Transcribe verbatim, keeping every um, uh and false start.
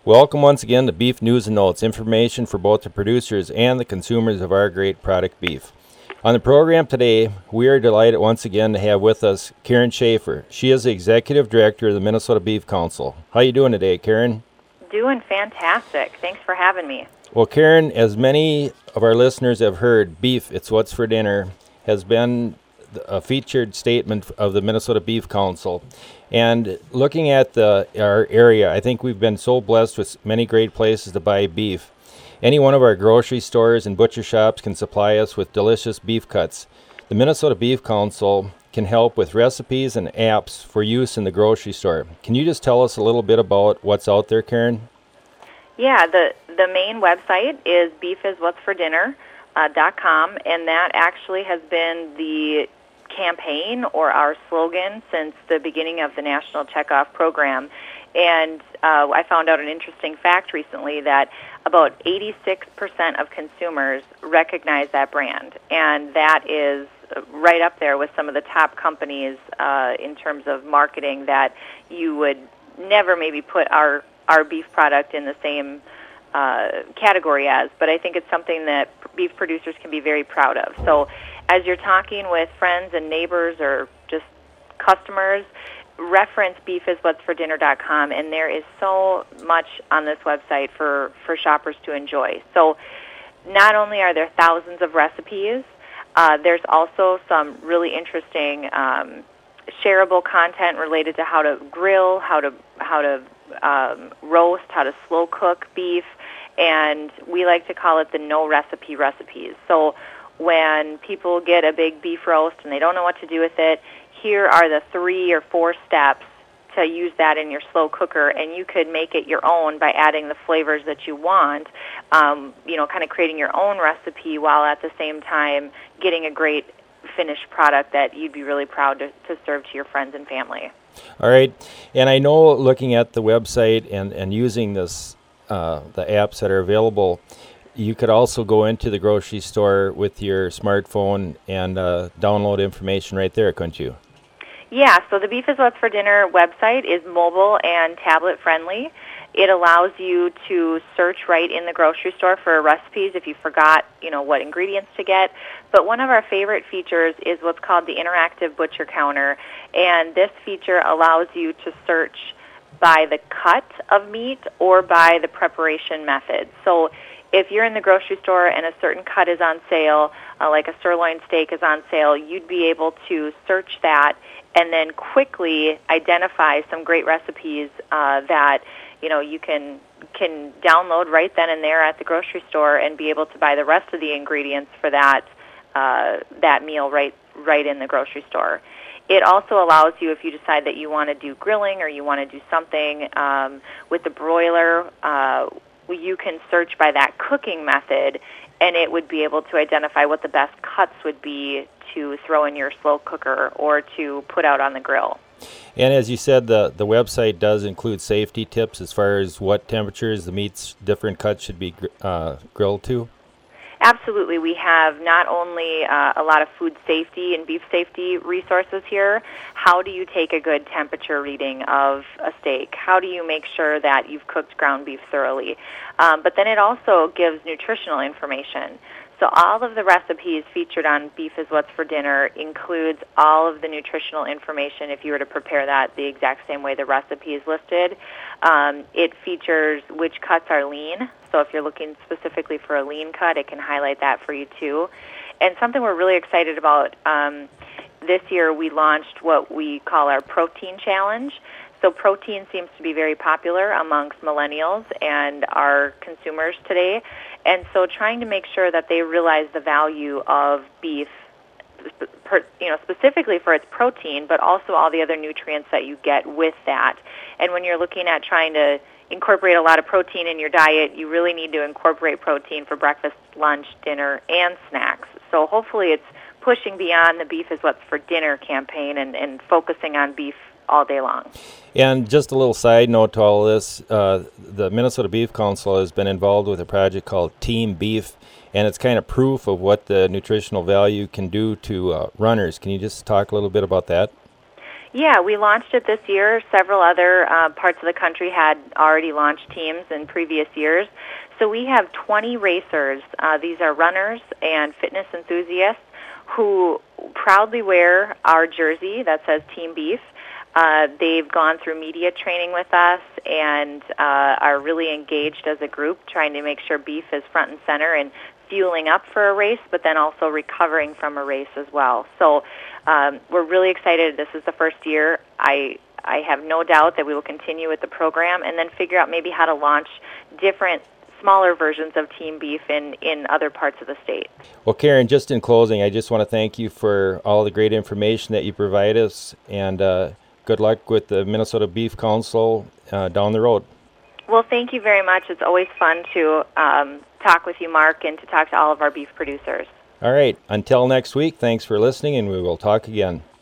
Welcome once again to Beef News and Notes, information for both the producers and the consumers of our great product beef. On the program today, we are delighted once again to have with us Karen Schaefer. She is the Executive Director of the Minnesota Beef Council. How are you doing today, Karen? Doing fantastic. Thanks for having me. Well, Karen, as many of our listeners have heard, beef, it's what's for dinner, has been a featured statement of the Minnesota Beef Council. And looking at the, our area, I think we've been so blessed with many great places to buy beef. Any one of our grocery stores and butcher shops can supply us with delicious beef cuts. The Minnesota Beef Council can help with recipes and apps for use in the grocery store. Can you just tell us a little bit about what's out there, Karen? Yeah, the, the main website is beef is what's for dinner dot com, and that actually has been the campaign or our slogan since the beginning of the National Checkoff program. And uh, I found out an interesting fact recently that about eighty-six percent of consumers recognize that brand, and that is right up there with some of the top companies uh, in terms of marketing that you would never maybe put our, our beef product in the same uh, category as, but I think it's something that beef producers can be very proud of. So as you're talking with friends and neighbors or just customers, reference beef is what's for dinner dot com, and there is so much on this website for, for shoppers to enjoy. So not only are there thousands of recipes, uh, there's also some really interesting um, shareable content related to how to grill, how to how to um, roast, how to slow cook beef, and we like to call it the no recipe recipes. So when people get a big beef roast and they don't know what to do with it, here are the three or four steps to use that in your slow cooker, and you could make it your own by adding the flavors that you want, um, you know, kind of creating your own recipe while at the same time getting a great finished product that you'd be really proud to, to serve to your friends and family. All right. And I know looking at the website and, and using this, uh, the apps that are available, you could also go into the grocery store with your smartphone and uh, download information right there, couldn't you? Yeah, so the Beef is What's for Dinner website is mobile and tablet friendly. It allows you to search right in the grocery store for recipes if you forgot, you know, what ingredients to get. But one of our favorite features is what's called the Interactive Butcher Counter, and this feature allows you to search by the cut of meat or by the preparation method. So if you're in the grocery store and a certain cut is on sale, uh, like a sirloin steak is on sale, you'd be able to search that and then quickly identify some great recipes uh, that you know you can can download right then and there at the grocery store and be able to buy the rest of the ingredients for that uh, that meal right right in the grocery store. It also allows you, if you decide that you want to do grilling or you want to do something um, with the broiler, uh, you can search by that cooking method, and it would be able to identify what the best cuts would be to throw in your slow cooker or to put out on the grill. And as you said, the, the website does include safety tips as far as what temperatures the meat's different cuts should be uh, grilled to? Absolutely. We have not only uh, a lot of food safety and beef safety resources here. How do you take a good temperature reading of a steak? How do you make sure that you've cooked ground beef thoroughly? Um, but then it also gives nutritional information. So all of the recipes featured on Beef is What's for Dinner includes all of the nutritional information if you were to prepare that the exact same way the recipe is listed. Um, it features which cuts are lean. So if you're looking specifically for a lean cut, it can highlight that for you too. And something we're really excited about, um, this year we launched what we call our Protein Challenge. So protein seems to be very popular amongst millennials and our consumers today. And so trying to make sure that they realize the value of beef, per, you know, specifically for its protein, but also all the other nutrients that you get with that. And when you're looking at trying to incorporate a lot of protein in your diet, you really need to incorporate protein for breakfast, lunch, dinner, and snacks. So hopefully it's pushing beyond the Beef is What's for Dinner campaign and, and focusing on beef all day long. And just a little side note to all this, uh, the Minnesota Beef Council has been involved with a project called Team Beef, and it's kind of proof of what the nutritional value can do to uh, runners. Can you just talk a little bit about that? Yeah, we launched it this year. Several other uh, parts of the country had already launched teams in previous years. So we have twenty racers. Uh, these are runners and fitness enthusiasts who proudly wear our jersey that says Team Beef. Uh, they've gone through media training with us and uh, are really engaged as a group, trying to make sure beef is front and center and fueling up for a race, but then also recovering from a race as well. So um, we're really excited. This is the first year. I I have no doubt that we will continue with the program and then figure out maybe how to launch different smaller versions of Team Beef in, in other parts of the state. Well, Karen, just in closing, I just want to thank you for all the great information that you provide us, and uh, good luck with the Minnesota Beef Council uh, down the road. Well, thank you very much. It's always fun to um, talk with you, Mark, and to talk to all of our beef producers. All right. Until next week, thanks for listening, and we will talk again.